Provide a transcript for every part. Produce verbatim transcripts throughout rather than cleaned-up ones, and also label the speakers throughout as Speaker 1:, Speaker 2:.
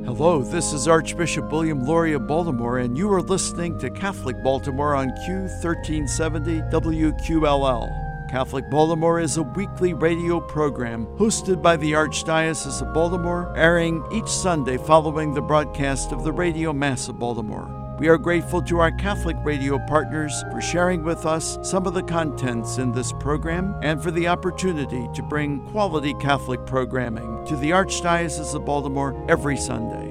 Speaker 1: Hello, this is Archbishop William Lori of Baltimore, and you are listening to Catholic Baltimore on Q thirteen seventy W Q L L. Catholic Baltimore is a weekly radio program hosted by the Archdiocese of Baltimore, airing each Sunday following the broadcast of the Radio Mass of Baltimore. We are grateful to our Catholic radio partners for sharing with us some of the contents in this program and for the opportunity to bring quality Catholic programming to the Archdiocese of Baltimore every Sunday.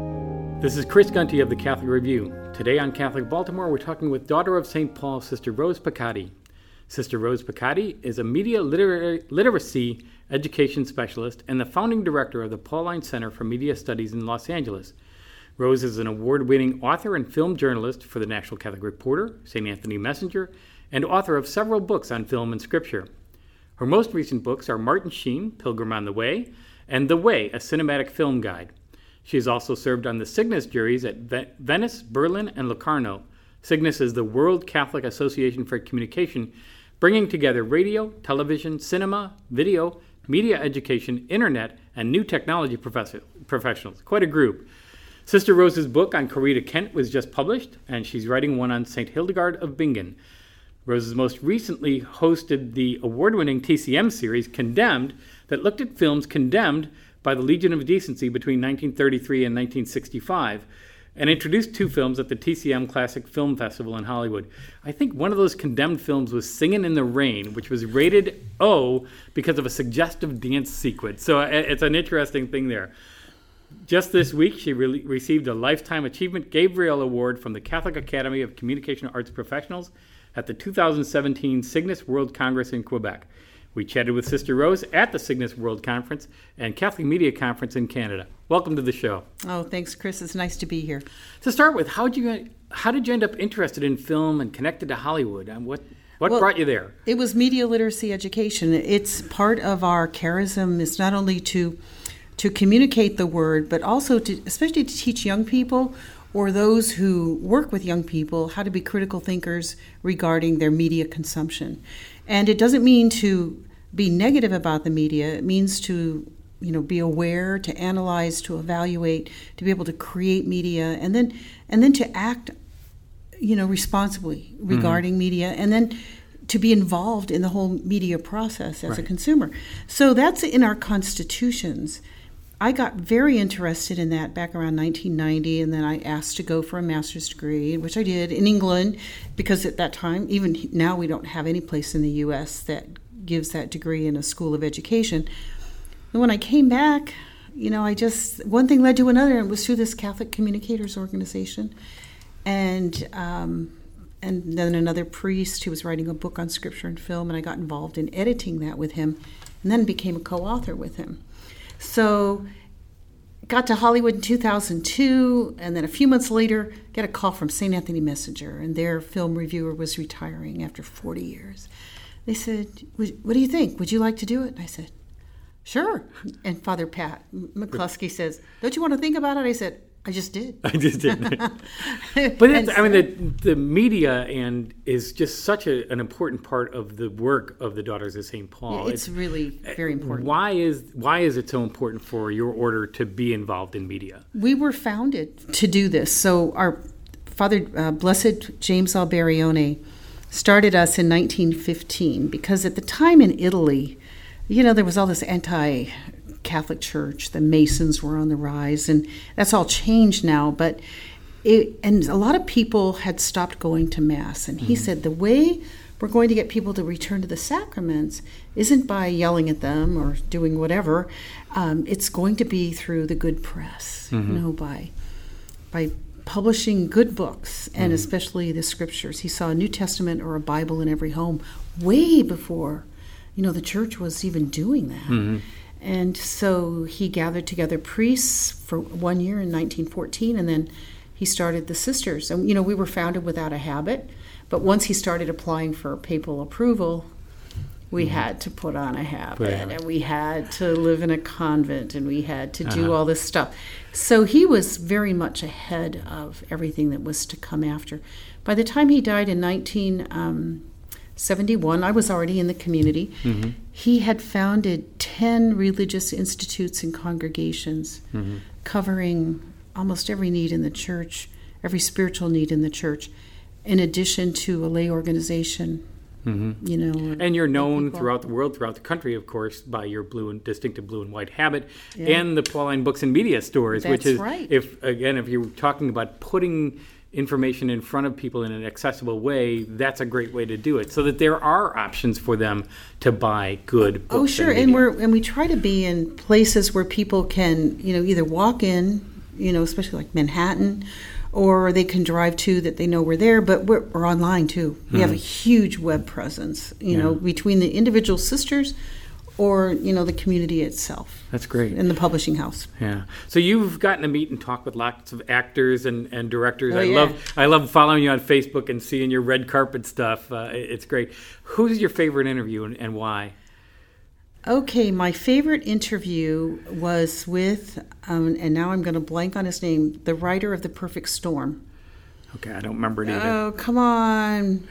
Speaker 2: This is Chris Gunty of the Catholic Review. Today on Catholic Baltimore, we're talking with Daughter of Saint Paul, Sister Rose Picatti. Sister Rose Picatti is a media literary, literacy education specialist and the founding director of the Pauline Center for Media Studies in Los Angeles. Rose is an award-winning author and film journalist for the National Catholic Reporter, Saint Anthony Messenger, and author of several books on film and scripture. Her most recent books are Martin Sheen, Pilgrim on the Way, and The Way, a cinematic film guide. She has also served on the Cygnus juries at Venice, Berlin, and Locarno. Cygnus is the World Catholic Association for Communication, bringing together radio, television, cinema, video, media education, internet, and new technology professor- professionals. Quite a group. Sister Rose's book on Corita Kent was just published, and she's writing one on Saint Hildegard of Bingen. Rose most recently hosted the award-winning T C M series, Condemned, that looked at films condemned by the Legion of Decency between nineteen thirty-three and nineteen sixty-five, and introduced two films at the T C M Classic Film Festival in Hollywood. I think one of those condemned films was Singin' in the Rain, which was rated O because of a suggestive dance sequence. So it's an interesting thing there. Just this week, she re- received a Lifetime Achievement Gabriel Award from the Catholic Academy of Communication Arts Professionals at the two thousand seventeen Cygnus World Congress in Quebec. We chatted with Sister Rose at the Cygnus World Conference and Catholic Media Conference in Canada. Welcome to the show.
Speaker 3: Oh, thanks, Chris. It's nice to be here.
Speaker 2: To start with, how did you how did you end up interested in film and connected to Hollywood? And what what
Speaker 3: well,
Speaker 2: brought you there?
Speaker 3: It was media literacy education. It's part of our charism. It's not only to to communicate the word, but also to, especially to teach young people or those who work with young people how to be critical thinkers regarding their media consumption. And it doesn't mean to be negative about the media. It means to, you know, be aware, to analyze, to evaluate, to be able to create media, and then and then to act, you know, responsibly regarding mm-hmm. media, and then to be involved in the whole media process as right. a consumer. So that's in our constitutions. I got very interested in that back around nineteen ninety, and then I asked to go for a master's degree, which I did in England, because at that time, even now, we don't have any place in the U S that gives that degree in a school of education. And when I came back, you know, I just, one thing led to another, and it was through this Catholic Communicators Organization. And um, and then another priest who was writing a book on scripture and film, and I got involved in editing that with him, and then became a co-author with him. So got to Hollywood in two thousand two, and then a few months later, got a call from Saint Anthony Messenger, and their film reviewer was retiring after forty years. They said, what do you think? Would you like to do it? And I said, sure. And Father Pat McCluskey says, don't you want to think about it? I said, I just did.
Speaker 2: I just did. But it's, I mean, the, the media and is just such a, an important part of the work of the Daughters of Saint Paul.
Speaker 3: Yeah, it's, it's really very important.
Speaker 2: Why is why is it so important for your order to be involved in media?
Speaker 3: We were founded to do this. So our Father, uh, Blessed James Alberione, started us in nineteen fifteen because at the time in Italy, you know, there was all this anti Catholic Church, the Masons were on the rise, and that's all changed now. But it, and a lot of people had stopped going to Mass, and he mm-hmm. said the way we're going to get people to return to the sacraments isn't by yelling at them or doing whatever. Um, it's going to be through the good press, mm-hmm. you know, by by publishing good books, and mm-hmm. especially the scriptures. He saw a New Testament or a Bible in every home way before, you know, the church was even doing that. Mm-hmm. And so he gathered together priests for one year in nineteen fourteen, and then he started the Sisters. And, you know, we were founded without a habit, but once he started applying for papal approval, we mm-hmm. had to put on a habit, yeah. and we had to live in a convent, and we had to do uh-huh. all this stuff. So he was very much ahead of everything that was to come after. By the time he died in nineteen seventy-one, I was already in the community. Mm-hmm. He had founded ten religious institutes and congregations, mm-hmm. covering almost every need in the church, every spiritual need in the church, in addition to a lay organization. Mm-hmm. You know,
Speaker 2: and you're known throughout the world, throughout the country, of course, by your blue and distinctive blue and white habit, yeah. and the Pauline Books and Media Stores,
Speaker 3: That's
Speaker 2: which is,
Speaker 3: right.
Speaker 2: if again, if you're talking about putting information in front of people in an accessible way, that's a great way to do it, so that there are options for them to buy good books.
Speaker 3: Oh, sure,
Speaker 2: and,
Speaker 3: and we're and we try to be in places where people can, you know, either walk in, you know, especially like Manhattan, or they can drive to that they know we're there, but we're, we're online too. We mm. have a huge web presence, you yeah. know, between the individual sisters or, you know, the community itself.
Speaker 2: That's great.
Speaker 3: In the publishing house.
Speaker 2: Yeah. So you've gotten to meet and talk with lots of actors and, and directors.
Speaker 3: Oh,
Speaker 2: I
Speaker 3: yeah.
Speaker 2: love I love following you on Facebook and seeing your red carpet stuff. Uh, it's great. Who's your favorite interview and, and why?
Speaker 3: Okay, my favorite interview was with, um, and now I'm going to blank on his name, the writer of The Perfect Storm.
Speaker 2: Okay, I don't remember it either.
Speaker 3: Oh, come on.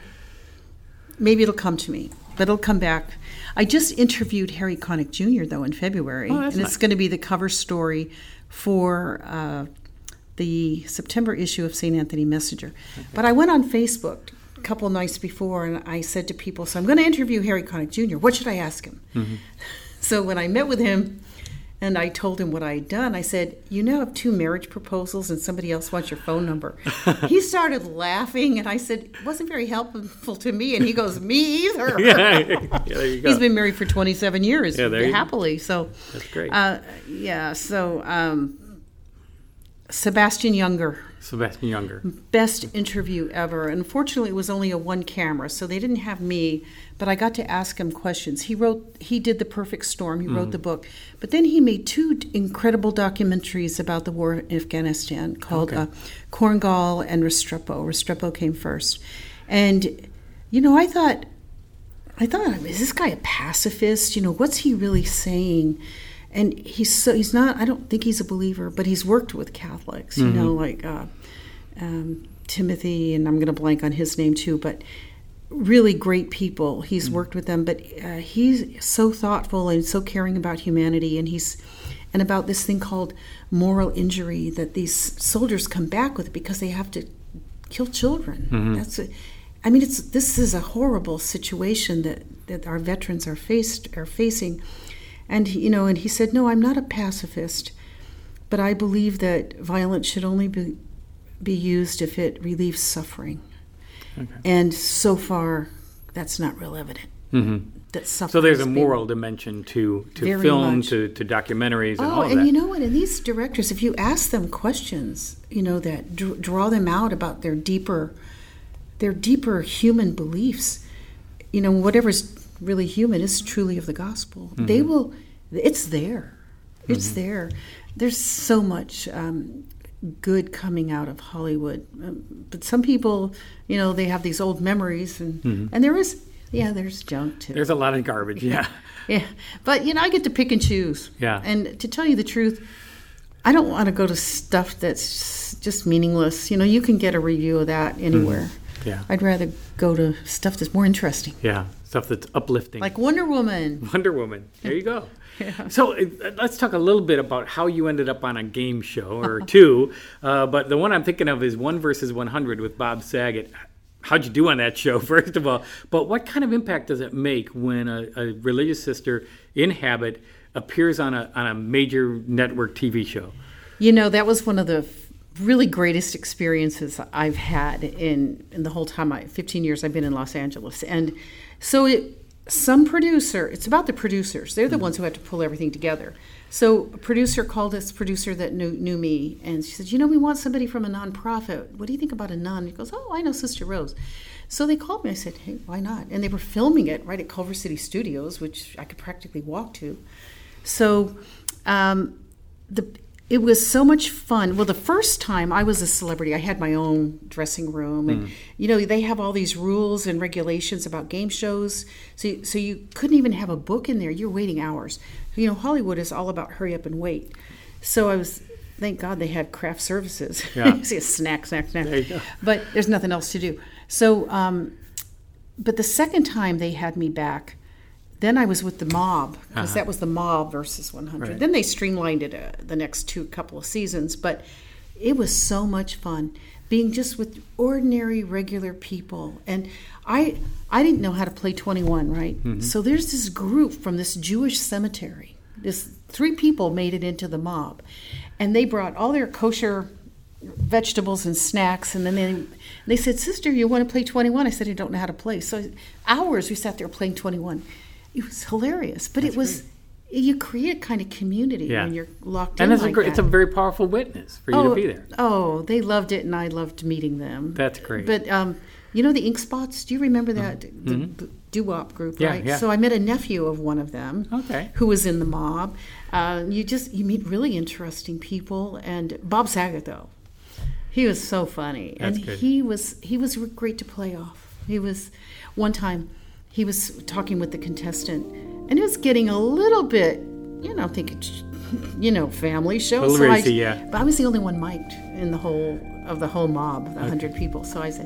Speaker 3: Maybe it'll come to me, but it'll come back. I just interviewed Harry Connick Junior, though, in February,
Speaker 2: oh, that's
Speaker 3: and
Speaker 2: nice.
Speaker 3: It's going to be the cover story for uh, the September issue of Saint Anthony Messenger. Okay. But I went on Facebook a couple of nights before, and I said to people, so I'm going to interview Harry Connick Junior What should I ask him? Mm-hmm. So when I met with him and I told him what I had done, I said, you now have two marriage proposals and somebody else wants your phone number. He started laughing, and I said, it wasn't very helpful to me. And he goes, me either.
Speaker 2: yeah, yeah, there you go.
Speaker 3: He's been married for twenty-seven years,
Speaker 2: yeah, there you
Speaker 3: happily. So
Speaker 2: that's great.
Speaker 3: Uh, yeah, so um, Sebastian Younger.
Speaker 2: Sebastian Younger.
Speaker 3: Best interview ever. Unfortunately, it was only a one camera, so they didn't have me, but I got to ask him questions. He wrote, he did The Perfect Storm, he mm. wrote the book, but then he made two incredible documentaries about the war in Afghanistan called okay. uh, Korengal and Restrepo. Restrepo came first. And, you know, I thought, I thought, is this guy a pacifist? You know, what's he really saying? And he's so he's not, I don't think he's a believer, but he's worked with Catholics, you mm-hmm. know, like uh, um, Timothy, and I'm going to blank on his name too, but really great people. He's mm-hmm. worked with them, but uh, he's so thoughtful and so caring about humanity, and he's and about this thing called moral injury that these soldiers come back with because they have to kill children. Mm-hmm. That's a, I mean, it's this is a horrible situation that, that our veterans are faced are facing. And, you know, and he said, no, I'm not a pacifist, but I believe that violence should only be, be used if it relieves suffering. Okay. And so far, that's not real evident. Mm-hmm. That suffering
Speaker 2: so there's a moral dimension to, to film, to, to documentaries, and
Speaker 3: oh,
Speaker 2: all of
Speaker 3: and
Speaker 2: that.
Speaker 3: you know what? And these directors, if you ask them questions, you know, that d- draw them out about their deeper, their deeper human beliefs, you know, whatever's really human is truly of the gospel. Mm-hmm. They will, it's there. It's mm-hmm. there. There's so much um, good coming out of Hollywood. Um, but some people, you know, they have these old memories, and, mm-hmm. and there is, yeah, there's junk too.
Speaker 2: There's a lot of garbage, yeah.
Speaker 3: Yeah. But, you know, I get to pick and choose.
Speaker 2: Yeah.
Speaker 3: And to tell you the truth, I don't want to go to stuff that's just meaningless. You know, you can get a review of that anywhere. Mm-hmm.
Speaker 2: Yeah.
Speaker 3: I'd rather go to stuff that's more interesting.
Speaker 2: Yeah, stuff that's uplifting.
Speaker 3: Like Wonder Woman.
Speaker 2: Wonder Woman. There you go.
Speaker 3: Yeah.
Speaker 2: So uh, let's talk a little bit about how you ended up on a game show, or two. Uh, but the one I'm thinking of is One versus one hundred with Bob Saget. How'd you do on that show, first of all? But what kind of impact does it make when a, a religious sister in habit appears on a on a major network T V show?
Speaker 3: You know, that was one of the really greatest experiences I've had in, in the whole time, I, fifteen years I've been in Los Angeles. And so it, some producer, it's about the producers. They're the mm-hmm. ones who have to pull everything together. So a producer called this producer that knew, knew me, and she said, you know, we want somebody from a nonprofit. What do you think about a nun? He goes, oh, I know Sister Rose. So they called me. I said, hey, why not? And they were filming it right at Culver City Studios, which I could practically walk to. So um, the it was so much fun. Well, the first time I was a celebrity, I had my own dressing room. And, mm. you know, they have all these rules and regulations about game shows. So, so you couldn't even have a book in there. You're waiting hours. You know, Hollywood is all about hurry up and wait. So I was, thank God they had craft services.
Speaker 2: Yeah.
Speaker 3: See a snack, snack, snack.
Speaker 2: There you go.
Speaker 3: But there's nothing else to do. So um, but the second time they had me back, then I was with the mob, because
Speaker 2: Uh-huh.
Speaker 3: that was the mob versus one hundred.
Speaker 2: Right.
Speaker 3: Then they streamlined it uh, the next two couple of seasons, but it was so much fun being just with ordinary, regular people. And I I didn't know how to play twenty-one, right?
Speaker 2: Mm-hmm.
Speaker 3: So there's this group from this Jewish cemetery. This three people made it into the mob, and they brought all their kosher vegetables and snacks, and then they, they said, "Sister, you want to play twenty-one?" I said, "I don't know how to play." So hours we sat there playing twenty-one. It was hilarious, but
Speaker 2: That's
Speaker 3: it was
Speaker 2: great.
Speaker 3: You create kind of community
Speaker 2: Yeah.
Speaker 3: when you're locked
Speaker 2: And
Speaker 3: in
Speaker 2: it's,
Speaker 3: like
Speaker 2: a, gr-
Speaker 3: that.
Speaker 2: it's a very powerful witness for you
Speaker 3: oh,
Speaker 2: to be there.
Speaker 3: Oh, they loved it, and I loved meeting them.
Speaker 2: That's great.
Speaker 3: But um, you know the Ink Spots? Do you remember that
Speaker 2: Mm-hmm.
Speaker 3: the doo-wop group?
Speaker 2: Yeah,
Speaker 3: right.
Speaker 2: yeah.
Speaker 3: So I met a nephew of one of them.
Speaker 2: Okay.
Speaker 3: Who was in the mob? Uh, you just you meet really interesting people, and Bob Saget though, he was so funny,
Speaker 2: That's
Speaker 3: and
Speaker 2: good.
Speaker 3: he was he was great to play off. He was one time he was talking with the contestant, and it was getting a little bit, you know, thinking, you know, family show.
Speaker 2: A little
Speaker 3: So I-
Speaker 2: racy, yeah.
Speaker 3: But I was the only one mic'd in the whole of the whole mob, the hundred people. So I said,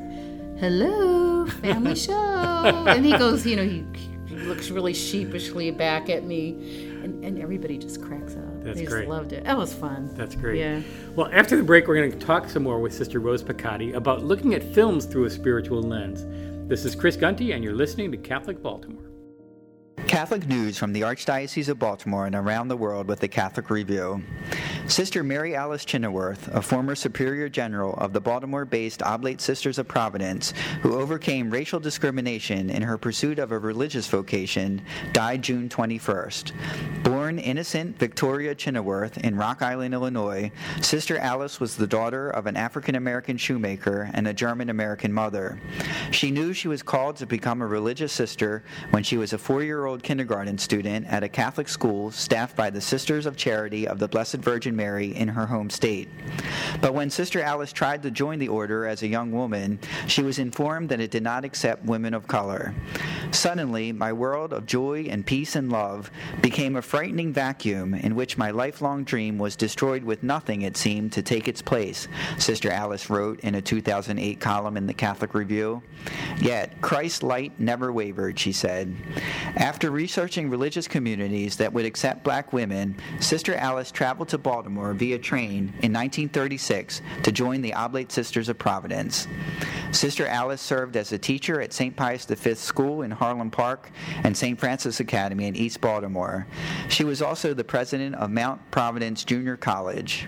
Speaker 3: "Hello, family show," and he goes, you know, he, he looks really sheepishly back at me, and, and everybody just cracks up.
Speaker 2: That's
Speaker 3: they
Speaker 2: great.
Speaker 3: just loved it. That was fun.
Speaker 2: That's great.
Speaker 3: Yeah.
Speaker 2: Well, after the break, we're going to talk some more with Sister Rose Piccati about looking at films through a spiritual lens. This is Chris Gunty, and you're listening to Catholic Baltimore.
Speaker 4: Catholic news from the Archdiocese of Baltimore and around the world with the Catholic Review. Sister Mary Alice Chinneworth, a former Superior General of the Baltimore-based Oblate Sisters of Providence, who overcame racial discrimination in her pursuit of a religious vocation, died June twenty-first. Born innocent Victoria Chinneworth in Rock Island, Illinois, Sister Alice was the daughter of an African-American shoemaker and a German-American mother. She knew she was called to become a religious sister when she was a four-year-old kindergarten student at a Catholic school staffed by the Sisters of Charity of the Blessed Virgin Mary in her home state. But when Sister Alice tried to join the order as a young woman, she was informed that it did not accept women of color. Suddenly, my world of joy and peace and love became a frightening vacuum in which my lifelong dream was destroyed with nothing, it seemed, to take its place, Sister Alice wrote in a two thousand eight column in the Catholic Review. Yet, Christ's light never wavered, she said. After researching religious communities that would accept black women, Sister Alice traveled to Baltimore via train in nineteen thirty-six to join the Oblate Sisters of Providence. Sister Alice served as a teacher at Saint Pius the Fifth School in Harlem Park and Saint Francis Academy in East Baltimore. She was also the president of Mount Providence Junior College.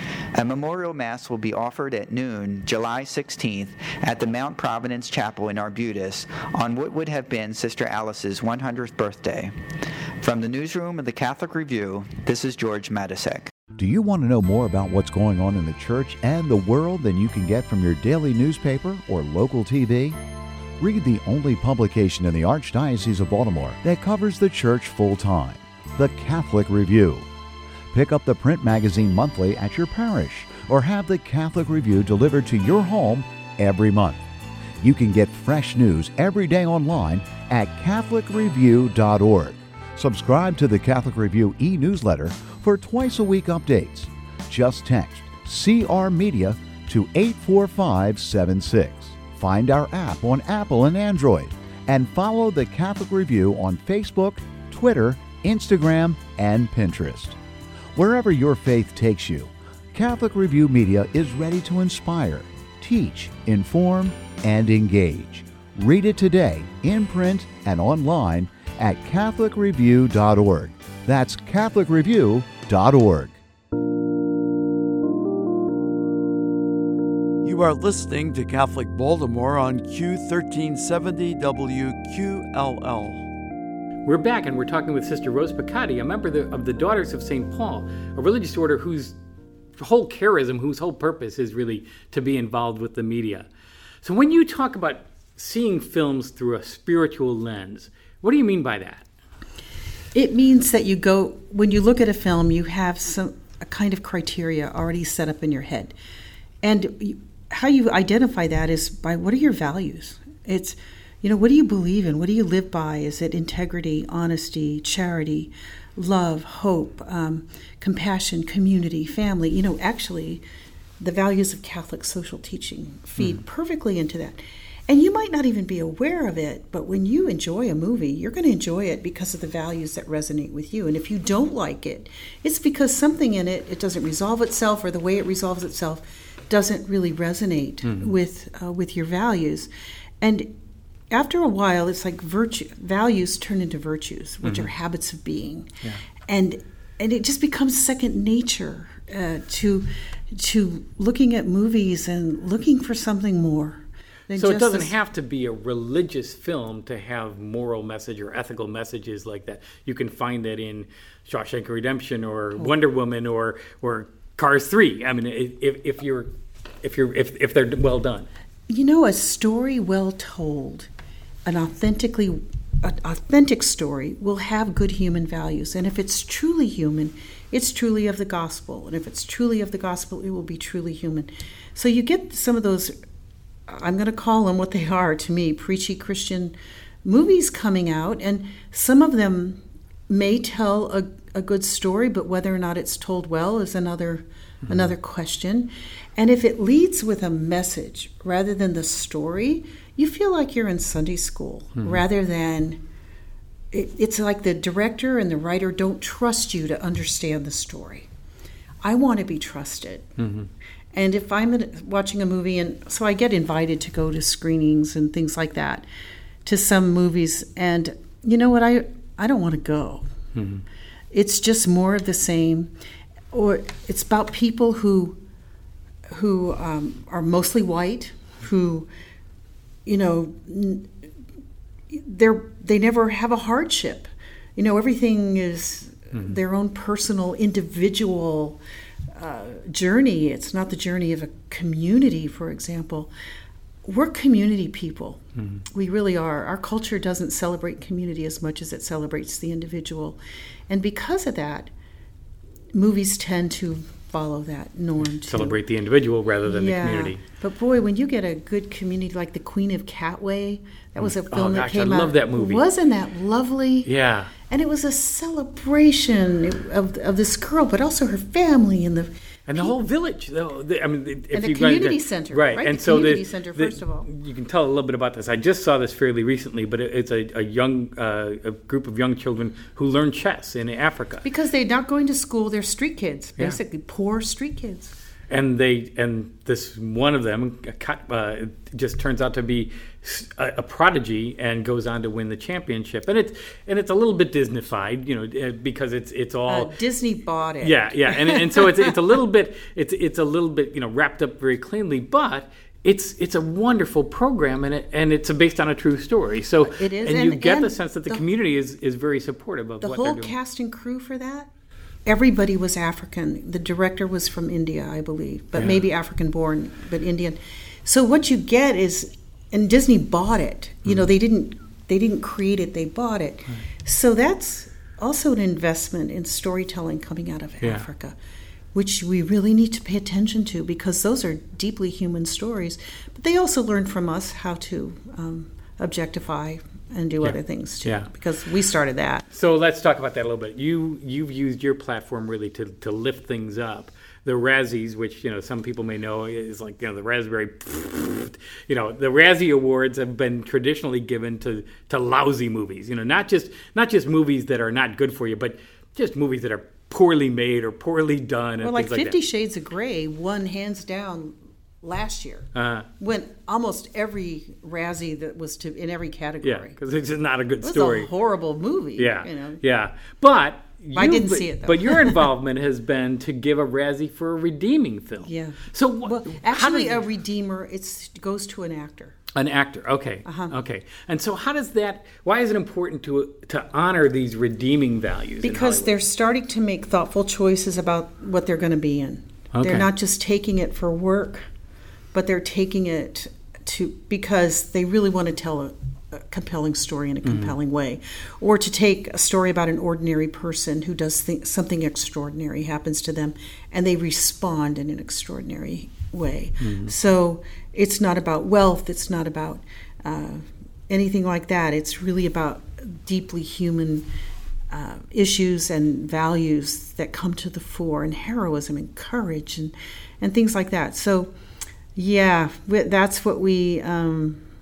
Speaker 4: A memorial mass will be offered at noon, July sixteenth, at the Mount Providence Chapel in Arbutus on what would have been Sister Alice's one hundredth birthday. From the newsroom of the Catholic Review, this is George Matisek.
Speaker 5: Do you want to know more about what's going on in the church and the world than you can get from your daily newspaper or local T V? Read the only publication in the Archdiocese of Baltimore that covers the church full-time, the Catholic Review. Pick up the print magazine monthly at your parish or have the Catholic Review delivered to your home every month. You can get fresh news every day online at catholic review dot org. Subscribe to the Catholic Review e-newsletter for twice-a-week updates. Just text C R Media to eight four five seven six. Find our app on Apple and Android, and follow the Catholic Review on Facebook, Twitter, Instagram, and Pinterest. Wherever your faith takes you, Catholic Review Media is ready to inspire, teach, inform, and engage. Read it today, in print and online, at catholic review dot org. That's catholic review dot org.
Speaker 1: You are listening to Catholic Baltimore on Q thirteen seventy W Q L L.
Speaker 2: We're back, and we're talking with Sister Rose Piccati, a member of the, of the Daughters of Saint Paul, a religious order whose whole charism, whose whole purpose is really to be involved with the media. So when you talk about seeing films through a spiritual lens, what do you mean by that?
Speaker 3: It means that you go, when you look at a film, you have some a kind of criteria already set up in your head. And you, how you identify that is by what are your values? It's, you know, what do you believe in? What do you live by? Is it integrity, honesty, charity, love, hope, um, compassion, community, family? You know, actually, the values of Catholic social teaching feed mm. perfectly into that. And you might not even be aware of it, but when you enjoy a movie, you're going to enjoy it because of the values that resonate with you. And if you don't like it, it's because something in it, it doesn't resolve itself, or the way it resolves itself doesn't really resonate mm-hmm. with uh, with your values. And after a while, it's like virtue values turn into virtues, which mm-hmm. are habits of being. Yeah. And and it just becomes second nature uh, to to looking at movies and looking for something more.
Speaker 2: So it doesn't have to be a religious film to have moral message or ethical messages like that. You can find that in Shawshank Redemption or oh. Wonder Woman or or Cars three. I mean, if if you're if you're if if they're well done.
Speaker 3: You know, a story well told, an authentically an authentic story will have good human values, and if it's truly human, it's truly of the gospel, and if it's truly of the gospel, it will be truly human. So you get some of those, I'm going to call them what they are to me, preachy Christian movies coming out, and some of them may tell a, a good story, but whether or not it's told well is another mm-hmm. another question. And if it leads with a message rather than the story, you feel like you're in Sunday school mm-hmm. rather than it, it's like the director and the writer don't trust you to understand the story. I want to be trusted. Mm-hmm. And if I'm watching a movie, and so I get invited to go to screenings and things like that, to some movies, and you know what, I, I don't want to go. Mm-hmm. It's just more of the same, or it's about people who who um, are mostly white, who, you know, they're they never have a hardship. You know, everything is mm-hmm. their own personal, individual uh, journey. It's not the journey of a community, for example. We're community people. Mm-hmm. We really are. Our culture doesn't celebrate community as much as it celebrates the individual. And because of that, movies tend to follow that norm too.
Speaker 2: Celebrate the individual rather than
Speaker 3: yeah.
Speaker 2: the community.
Speaker 3: But boy, when you get a good community like The Queen of Catway, that was a film
Speaker 2: oh,
Speaker 3: that
Speaker 2: gosh,
Speaker 3: came out.
Speaker 2: I love that movie.
Speaker 3: Wasn't that lovely?
Speaker 2: Yeah.
Speaker 3: And it was a celebration of of this girl, but also her family and the
Speaker 2: and the whole village. The, I mean, if
Speaker 3: and the
Speaker 2: you
Speaker 3: community
Speaker 2: guys,
Speaker 3: center,
Speaker 2: right?
Speaker 3: right?
Speaker 2: And
Speaker 3: the
Speaker 2: so
Speaker 3: community
Speaker 2: the,
Speaker 3: center,
Speaker 2: the,
Speaker 3: first of all,
Speaker 2: you can tell a little bit about this. I just saw this fairly recently, but it, it's a, a young uh, a group of young children who learn chess in Africa
Speaker 3: because they're not going to school. They're street kids, basically
Speaker 2: yeah.
Speaker 3: poor street kids.
Speaker 2: And they and this one of them uh, just turns out to be a, a prodigy and goes on to win the championship. And it's and it's a little bit Disneyfied, you know, because it's it's all
Speaker 3: uh, Disney bought it.
Speaker 2: Yeah, yeah, and and so it's it's a little bit it's it's a little bit you know wrapped up very cleanly, but it's it's a wonderful program, and it and it's based on a true story. So
Speaker 3: it is,
Speaker 2: and,
Speaker 3: and
Speaker 2: you get
Speaker 3: and
Speaker 2: the sense that the,
Speaker 3: the
Speaker 2: community is is very supportive of
Speaker 3: the
Speaker 2: what
Speaker 3: whole
Speaker 2: they're doing.
Speaker 3: Cast and crew for that. Everybody was African. The director was from India, I believe, but yeah. maybe African-born, but Indian. So what you get is, and Disney bought it. You mm-hmm. know, they didn't they didn't create it; they bought it. Right. So that's also an investment in storytelling coming out of yeah. Africa, which we really need to pay attention to because those are deeply human stories. But they also learn from us how to um, objectify and do
Speaker 2: yeah.
Speaker 3: other things too,
Speaker 2: yeah.
Speaker 3: because we started that.
Speaker 2: So let's talk about that a little bit. You you've used your platform really to, to lift things up. The Razzies, which you know some people may know, is like you know the raspberry. You know the Razzie Awards have been traditionally given to, to lousy movies. You know not just not just movies that are not good for you, but just movies that are poorly made or poorly done.
Speaker 3: Well,
Speaker 2: and
Speaker 3: like
Speaker 2: things
Speaker 3: Fifty
Speaker 2: like that.
Speaker 3: Shades of Grey won hands down last year,
Speaker 2: uh,
Speaker 3: when almost every Razzie that was to in every category.
Speaker 2: Yeah, because it's just not a good
Speaker 3: it was
Speaker 2: story.
Speaker 3: A horrible movie.
Speaker 2: Yeah,
Speaker 3: you know.
Speaker 2: yeah, but
Speaker 3: I didn't see it though.
Speaker 2: But your involvement has been to give a Razzie for a redeeming film.
Speaker 3: Yeah.
Speaker 2: So
Speaker 3: well, actually, a redeemer it's goes to an actor.
Speaker 2: An actor, okay,
Speaker 3: uh-huh.
Speaker 2: okay. And so, how does that? Why is it important to to honor these redeeming values?
Speaker 3: Because they're starting to make thoughtful choices about what they're going to be in.
Speaker 2: Okay.
Speaker 3: They're not just taking it for work, but they're taking it to because they really want to tell a, a compelling story in a compelling mm-hmm. way, or to take a story about an ordinary person who does th- something extraordinary happens to them, and they respond in an extraordinary way. Mm-hmm. So it's not about wealth. It's not about uh, anything like that. It's really about deeply human uh, issues and values that come to the fore, and heroism and courage and, and things like that. So, yeah, that's what we... Um,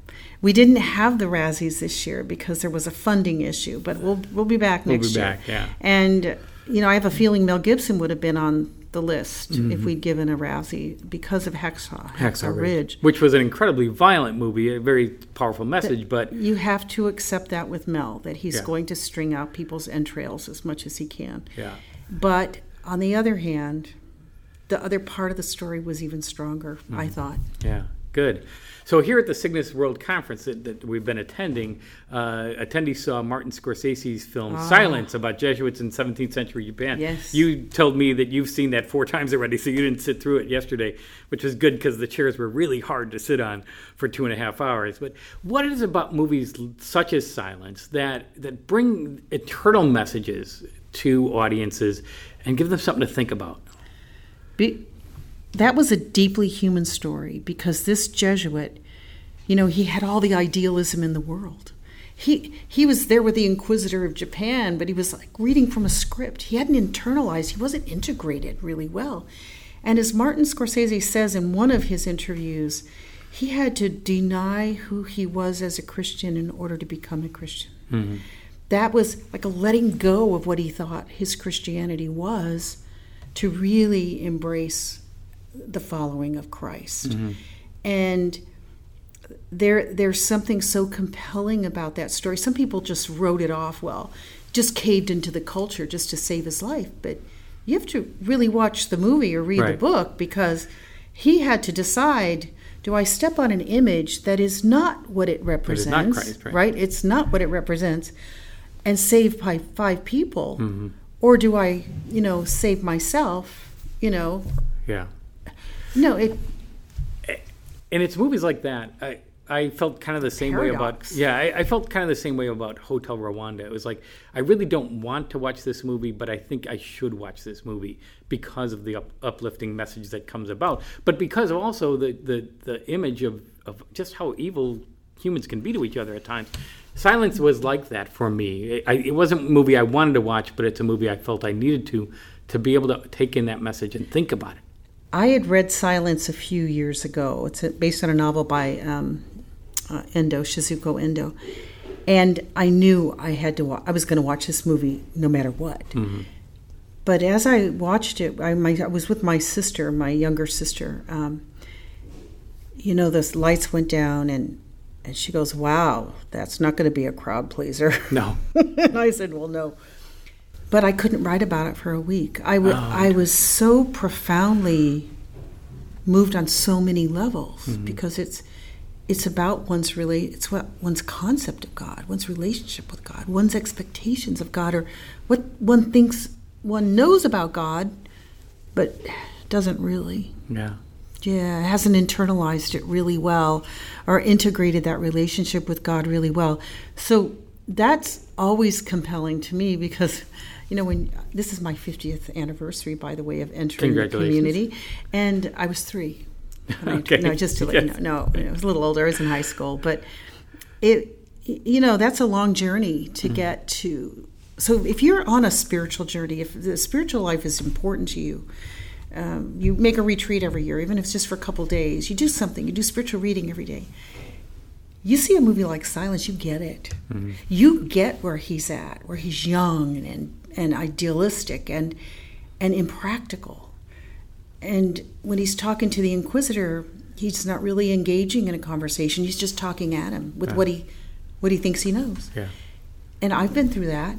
Speaker 3: We didn't have the Razzies this year because there was a funding issue, but we'll we'll be back next
Speaker 2: we'll be
Speaker 3: year.
Speaker 2: Back, yeah.
Speaker 3: And you know, I have a feeling Mel Gibson would have been on the list
Speaker 2: mm-hmm.
Speaker 3: if we'd given a Razzie because of Hacksaw, Hacksaw,
Speaker 2: Hacksaw Ridge,
Speaker 3: Ridge,
Speaker 2: which was an incredibly violent movie, a very powerful message. But,
Speaker 3: but you have to accept that with Mel, that he's
Speaker 2: yeah.
Speaker 3: going to string out people's entrails as much as he can.
Speaker 2: Yeah.
Speaker 3: But on the other hand, the other part of the story was even stronger, mm-hmm. I thought.
Speaker 2: Yeah, good. So here at the Cygnus World Conference that, that we've been attending, uh, attendees saw Martin Scorsese's film ah. Silence about Jesuits in seventeenth century Japan.
Speaker 3: Yes.
Speaker 2: You told me that you've seen that four times already, so you didn't sit through it yesterday, which was good because the chairs were really hard to sit on for two and a half hours. But what is it about movies such as Silence that, that bring eternal messages to audiences and give them something to think about?
Speaker 3: Be- That was a deeply human story because this Jesuit, you know, he had all the idealism in the world. He he was there with the Inquisitor of Japan, but he was like reading from a script. He hadn't internalized. He wasn't integrated really well. And as Martin Scorsese says in one of his interviews, he had to deny who he was as a Christian in order to become a Christian. Mm-hmm. That was like a letting go of what he thought his Christianity was to really embrace the following of Christ. Mm-hmm. And there there's something so compelling about that story. Some people just wrote it off, well, just caved into the culture just to save his life. But you have to really watch the movie or read right. the book because he had to decide, do I step on an image that is not what it represents?
Speaker 2: It is not Christ, right?
Speaker 3: right? It's not what it represents, and save five, five people. Mm-hmm. Or do I, you know, save myself, you know?
Speaker 2: Yeah.
Speaker 3: No, it.
Speaker 2: And it's movies like that. I, I felt kind of the same
Speaker 3: paradox.
Speaker 2: way about. Yeah, I, I felt kind of the same way about Hotel Rwanda. It was like I really don't want to watch this movie, but I think I should watch this movie because of the up, uplifting message that comes about, but because of also the the, the image of, of just how evil humans can be to each other at times. Silence was like that for me. It, I, it wasn't a movie I wanted to watch, but it's a movie I felt I needed to to be able to take in that message and think about it.
Speaker 3: I had read Silence a few years ago. It's based on a novel by um, uh, Endo, Shizuko Endo. And I knew I had to. Wa- I was going to watch this movie no matter what. Mm-hmm. But as I watched it, I, my, I was with my sister, my younger sister. Um, you know, the lights went down, and, and she goes, wow, that's not going to be a crowd pleaser.
Speaker 2: No.
Speaker 3: And I said, well, no. But I couldn't write about it for a week. I, w- oh, I was so profoundly moved on so many levels mm-hmm. because it's it's about one's rela- it's what one's concept of God, one's relationship with God, one's expectations of God, or what one thinks one knows about God, but doesn't really.
Speaker 2: Yeah.
Speaker 3: Yeah, hasn't internalized it really well or integrated that relationship with God really well. So that's always compelling to me because, you know, when this is my fiftieth anniversary, by the way, of entering the community, and I was three.
Speaker 2: Okay.
Speaker 3: I, no, just to let yes. you know, no, I was a little older. I was in high school, but it, you know, that's a long journey to mm-hmm. get to. So if you're on a spiritual journey, if the spiritual life is important to you, um, you make a retreat every year, even if it's just for a couple days. You do something. You do spiritual reading every day. You see a movie like Silence, you get it. Mm-hmm. You get where he's at, where he's young and and idealistic and and impractical. And when he's talking to the Inquisitor, he's not really engaging in a conversation. He's just talking at him with yeah. what he what he thinks he knows.
Speaker 2: Yeah.
Speaker 3: And I've been through that.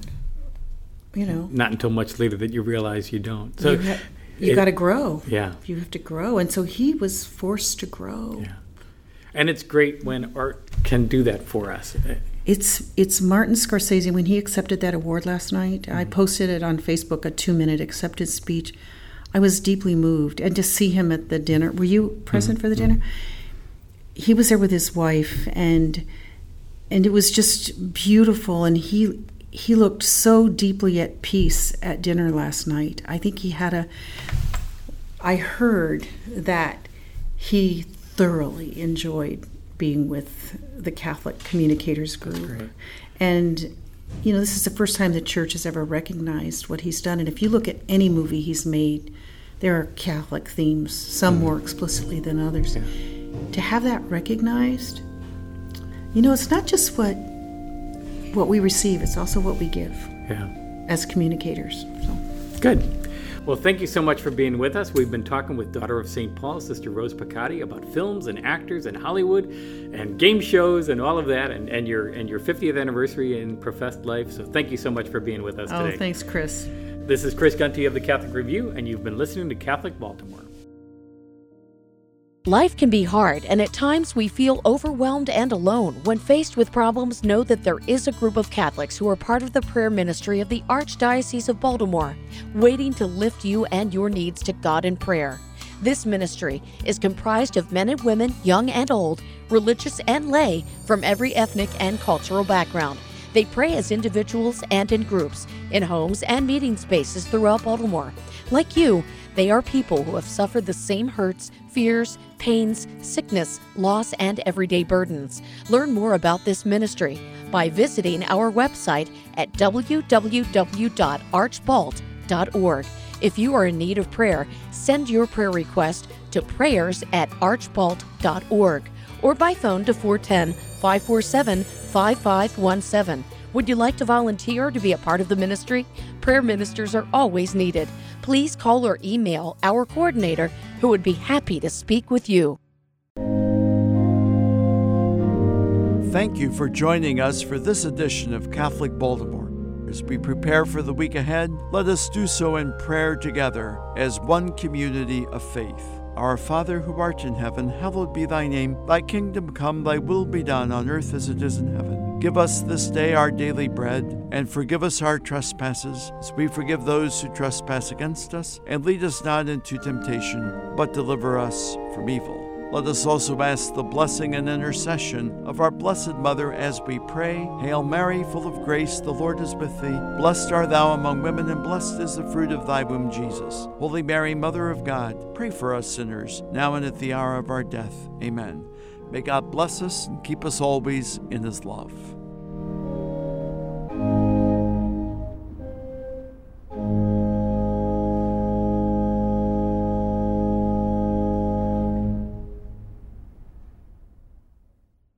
Speaker 3: You know.
Speaker 2: Not until much later that you realize you don't. So
Speaker 3: you, ha- you got to grow.
Speaker 2: Yeah.
Speaker 3: You have to grow, and so he was forced to grow.
Speaker 2: Yeah. And it's great when art can do that for us.
Speaker 3: It's it's Martin Scorsese, when he accepted that award last night, mm-hmm. I posted it on Facebook, a two-minute acceptance speech. I was deeply moved. And to see him at the dinner, were you present mm-hmm. for the dinner? He was there with his wife, and and it was just beautiful, and he he looked so deeply at peace at dinner last night. I think he had a, I heard that he thoroughly enjoyed being with the Catholic Communicators Group. And, you know, this is the first time the church has ever recognized what he's done. And if you look at any movie he's made, there are Catholic themes, some more explicitly than others. Yeah. To have that recognized, You know, it's not just what what we receive, it's also what we give.
Speaker 2: Yeah.
Speaker 3: As communicators. So.
Speaker 2: Good. Well, thank you so much for being with us. We've been talking with Daughter of Saint Paul, Sister Rose Piccotti, about films and actors and Hollywood and game shows and all of that, and, and your and your fiftieth anniversary in professed life. So thank you so much for being with us
Speaker 3: oh,
Speaker 2: today.
Speaker 3: Oh, thanks, Chris.
Speaker 2: This is Chris Gunty of the Catholic Review, and you've been listening to Catholic Baltimore.
Speaker 6: Life can be hard, and at times we feel overwhelmed and alone. When faced with problems, know that there is a group of Catholics who are part of the prayer ministry of the Archdiocese of Baltimore, waiting to lift you and your needs to God in prayer. This ministry is comprised of men and women, young and old, religious and lay, from every ethnic and cultural background. They pray as individuals and in groups, in homes and meeting spaces throughout Baltimore. Like you, they are people who have suffered the same hurts, fears, pains, sickness, loss, and everyday burdens. Learn more about this ministry by visiting our website at w w w dot archbalt dot org. If you are in need of prayer, send your prayer request to prayers at archbalt dot org or by phone to four one zero, five four seven, five five one seven. Would you like to volunteer to be a part of the ministry? Prayer ministers are always needed. Please call or email our coordinator, who would be happy to speak with you.
Speaker 1: Thank you for joining us for this edition of Catholic Baltimore. As we prepare for the week ahead, let us do so in prayer together as one community of faith. Our Father who art in heaven, hallowed be thy name. Thy kingdom come, thy will be done on earth as it is in heaven. Give us this day our daily bread, and forgive us our trespasses, as we forgive those who trespass against us. And lead us not into temptation, but deliver us from evil. Let us also ask the blessing and intercession of our Blessed Mother as we pray. Hail Mary, full of grace, the Lord is with thee. Blessed art thou among women, and blessed is the fruit of thy womb, Jesus. Holy Mary, Mother of God, pray for us sinners, now and at the hour of our death. Amen. May God bless us and keep us always in his love.